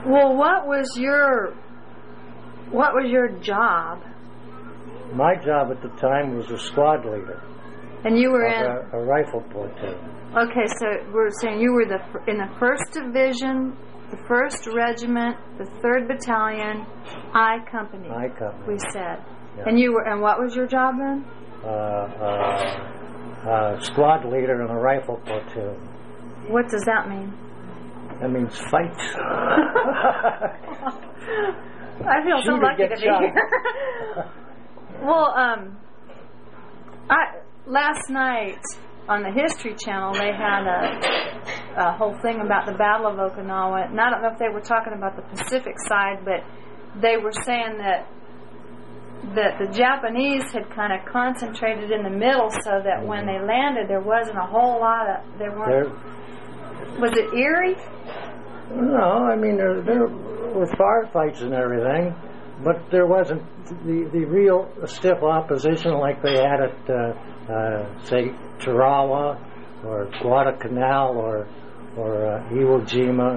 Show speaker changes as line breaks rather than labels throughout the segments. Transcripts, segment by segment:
Well, what was your job?
My job at the time was a squad leader.
And you were in
a rifle platoon.
Okay, so we're saying you were in the 1st Division, the 1st Regiment, the 3rd Battalion, I Company.
I Company.
We said.
Yeah.
And what was your job then?
Squad leader in a rifle platoon.
What does that mean?
That means fight.
I feel so lucky to be here. Well, last night on the History Channel they had a whole thing about the Battle of Okinawa, and I don't know if they were talking about the Pacific side, but they were saying that the Japanese had kind of concentrated in the middle, so that when they landed, there wasn't a whole lot of Was it Erie?
No, I mean there were firefights and everything, but there wasn't the real stiff opposition like they had at say Tarawa or Guadalcanal or Iwo Jima.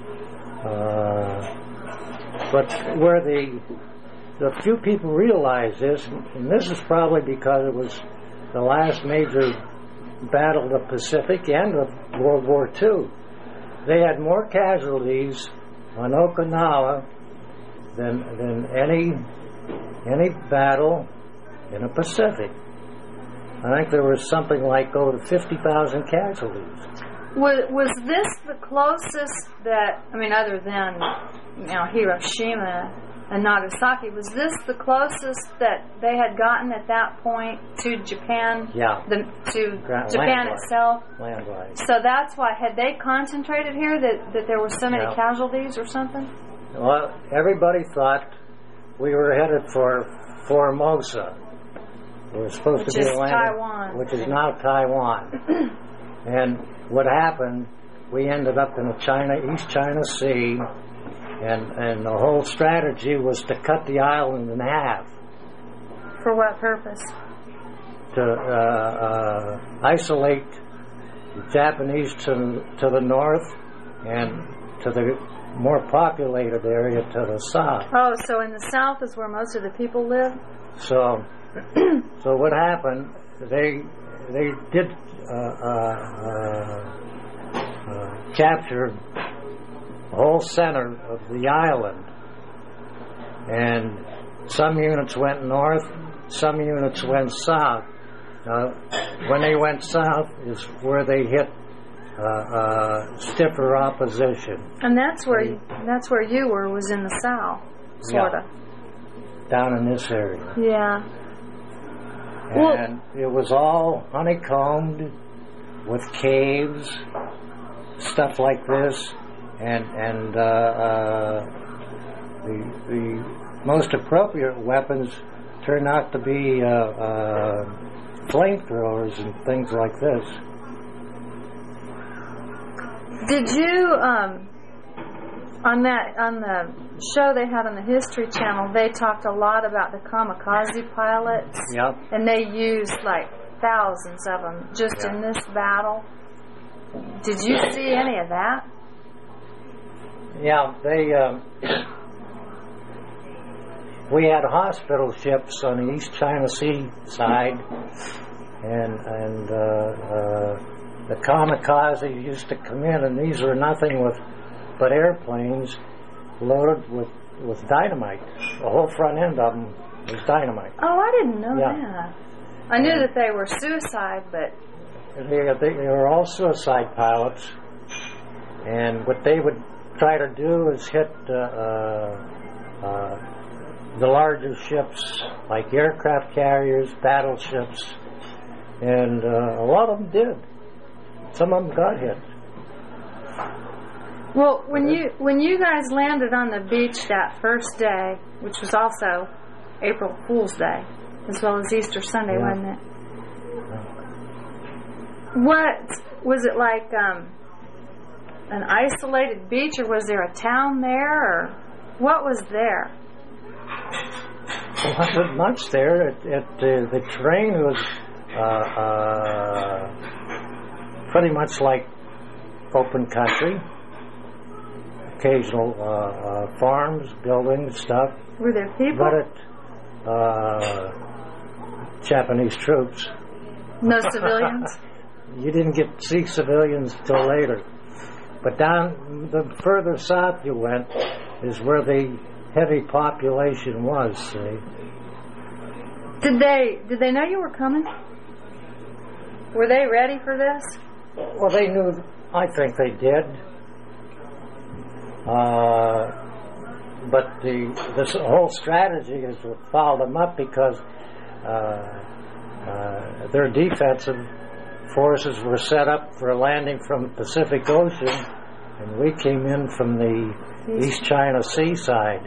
But where the few people realize this, and this is probably because it was the last major battle of the Pacific and of World War II. They had more casualties on Okinawa than any battle in the Pacific. I think there was something like over 50,000 casualties.
Was this the closest that, I mean, other than Hiroshima and Nagasaki, was this the closest that they had gotten at that point to Japan?
Yeah.
Japan itself?
Land-wise.
So that's why, had they concentrated here that there were so many casualties or something?
Well, everybody thought we were headed for Formosa. It was supposed to be
Taiwan.
Which is now Taiwan. And what happened, we ended up in the East China Sea, and the whole strategy was to cut the island in half.
For what purpose?
To isolate the Japanese to the north and to the more populated area to the south.
Oh, so in the south is where most of the people live?
So what happened, they did capture the whole center of the island, and some units went north, some units went south. When they went south is where they hit stiffer opposition.
And that's where you were, was in the south, sort of.
Down in this area.
Yeah.
And it was all honeycombed with caves, stuff like this, and the most appropriate weapons turned out to be flamethrowers and things like this.
Did you on the show they had on the History Channel, they talked a lot about the kamikaze pilots.
Yep.
And they used like thousands of them just in this battle. Did you see any of that?
Yeah, we had hospital ships on the East China Sea side, and the kamikaze used to come in, and these were nothing but airplanes loaded with dynamite. The whole front end of them was dynamite.
Oh, I didn't know that. I knew that they were suicide, but...
They were all suicide pilots, and what they would try to do is hit the larger ships, like aircraft carriers, battleships, and a lot of them did. Some of them got hit.
Well, when you guys landed on the beach that first day, which was also April Fool's Day, as well as Easter Sunday, wasn't it? What was it like? An isolated beach, or was there a town there, or what was there?
There wasn't much there. The terrain was pretty much like open country. occasional farms, buildings, stuff.
Were there people?
But Japanese troops.
No civilians?
You didn't get to see civilians till later. But down the further south you went is where the heavy population was, see.
Did they know you were coming? Were they ready for this?
Well, they knew, I think they did. But this whole strategy is to follow them up because their defensive forces were set up for a landing from the Pacific Ocean, and we came in from the East China Sea side.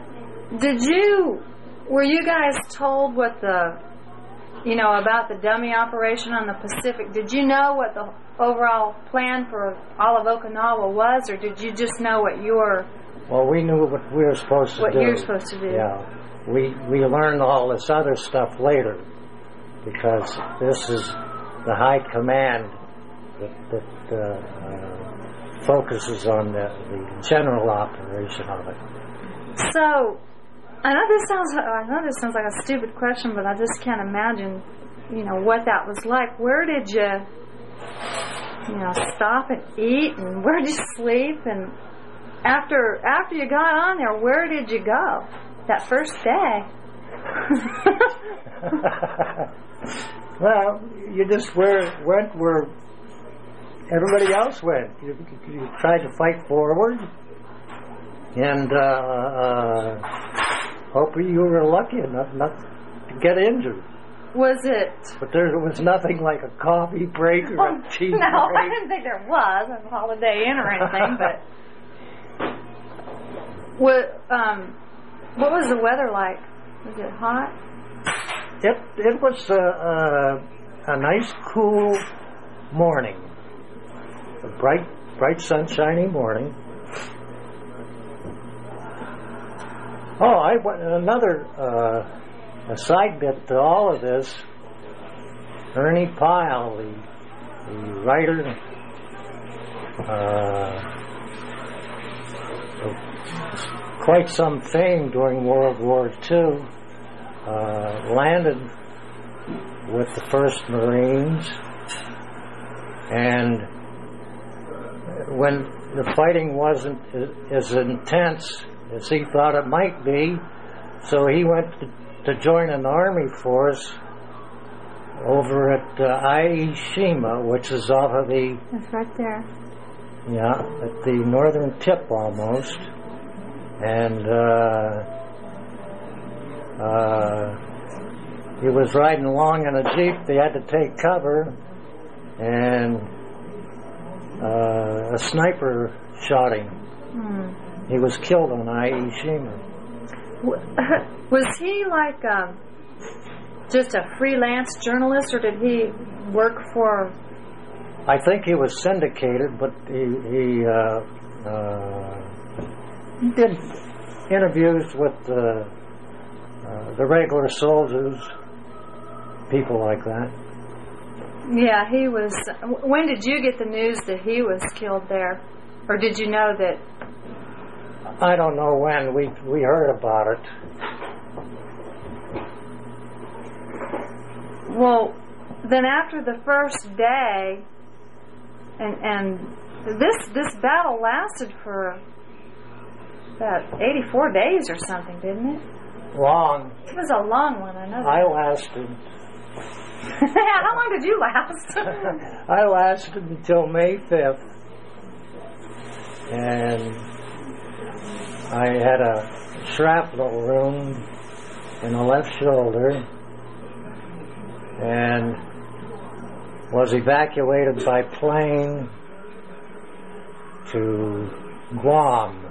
Were you guys told what about the dummy operation on the Pacific? Did you know what the overall plan for all of Okinawa was, or did you just know what your...
Well, we knew what we were supposed to do.
What you were supposed to do.
Yeah. We learned all this other stuff later because this is the high command that focuses on the general operation of it.
So, I know this sounds like a stupid question, but I just can't imagine, what that was like. Where did you, stop and eat, and where did you sleep, and after you got on there, where did you go that first day?
Well, you just went where everybody else went. You tried to fight forward, and hope you were lucky enough not to get injured.
Was it?
But there was nothing like a coffee break or a tea break.
No, I didn't think there was a Holiday Inn or anything, but... What was the weather like? Was it hot?
It was a nice, cool morning. A bright, sunshiny morning. Oh, another a side bit to all of this. Ernie Pyle, the writer, quite some fame during World War II, landed with the 1st Marines, and when the fighting wasn't as intense as he thought it might be, so he went to join an army force over at Aishima, which is off of the...
That's right there.
Yeah, at the northern tip almost. And he was riding along in a Jeep. They had to take cover, and a sniper shot him. He was killed on Aishima.
Was he like just a freelance journalist, or did he work for...
I think he was syndicated, but he did interviews with the regular soldiers, people like that.
Yeah, he was... When did you get the news that he was killed there? Or did you know that...
I don't know when. We heard about it.
Well, then after the first day, and this battle lasted for about 84 days or something, didn't it?
Long.
It was a long one, I know that.
I lasted.
How long did you last?
I lasted until May 5th. And I had a shrapnel wound in the left shoulder and was evacuated by plane to Guam.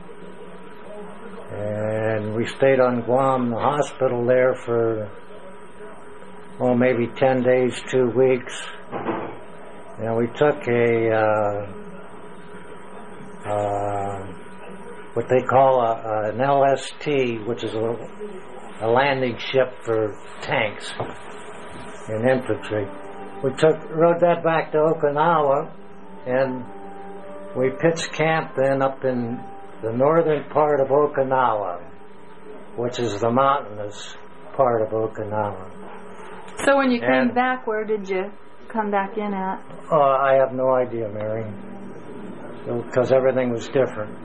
And we stayed on Guam, the hospital there for, maybe 10 days, 2 weeks. And we took what they call an LST, which is a landing ship for tanks and infantry. We rode that back to Okinawa, and we pitched camp then up in the northern part of Okinawa, which is the mountainous part of Okinawa.
So when you came back, where did you come back in at?
I have no idea, Mary, because everything was different.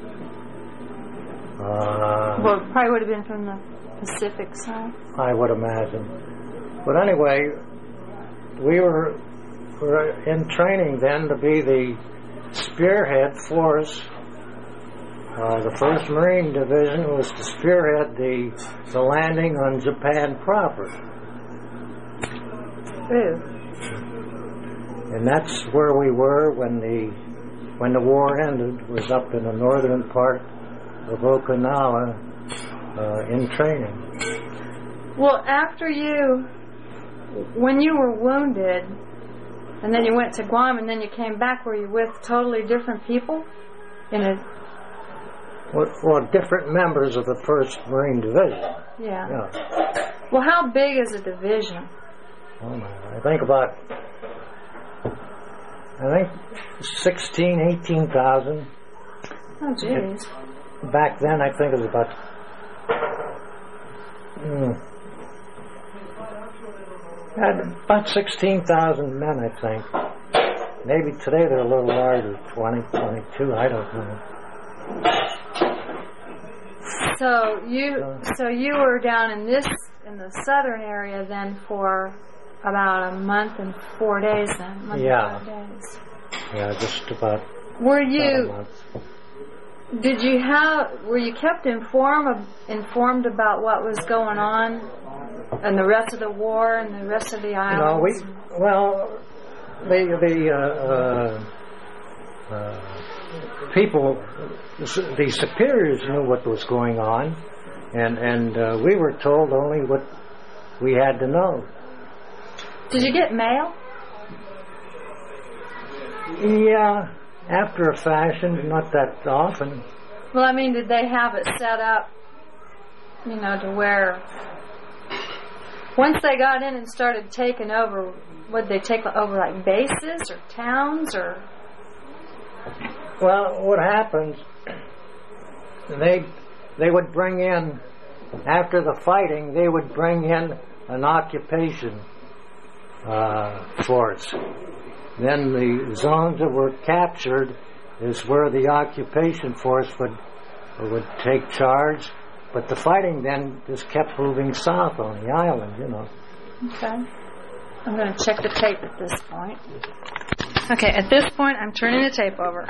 Well, it probably would have been from the Pacific side.
I would imagine. But anyway, we were in training then to be the spearhead force. The 1st Marine Division was to spearhead the landing on Japan proper.
Ooh.
And that's where we were when the war ended, was up in the northern part of Okinawa in training.
Well, when you were wounded, and then you went to Guam, and then you came back, were you with totally different people?
Well, different members of the 1st Marine Division.
Yeah.
Yeah.
Well, how big is a division?
Oh my, I think 18,000.
Oh, jeez.
Back then, I think it was about about 16,000 men, I think. Maybe today they're a little larger, 20, 22, I don't know.
So you were down in the southern area then for about a month and 4 days then. Month
Yeah.
And 4 days.
Yeah, just about.
Were
about a
you?
month.
Were you kept informed about what was going on and the rest of the war and the rest of the islands?
People, the superiors knew what was going on, and we were told only what we had to know.
Did you get mail?
Yeah, after a fashion, not that often.
Well, I mean, did they have it set up, to where once they got in and started taking over, would they take over like bases or towns or?
Well, what happens, they would bring in, after the fighting, they would bring in an occupation force. Then the zones that were captured is where the occupation force would take charge, but the fighting then just kept moving south on the island,
Okay. I'm going to check the tape at this point. Okay, at this point, I'm turning the tape over.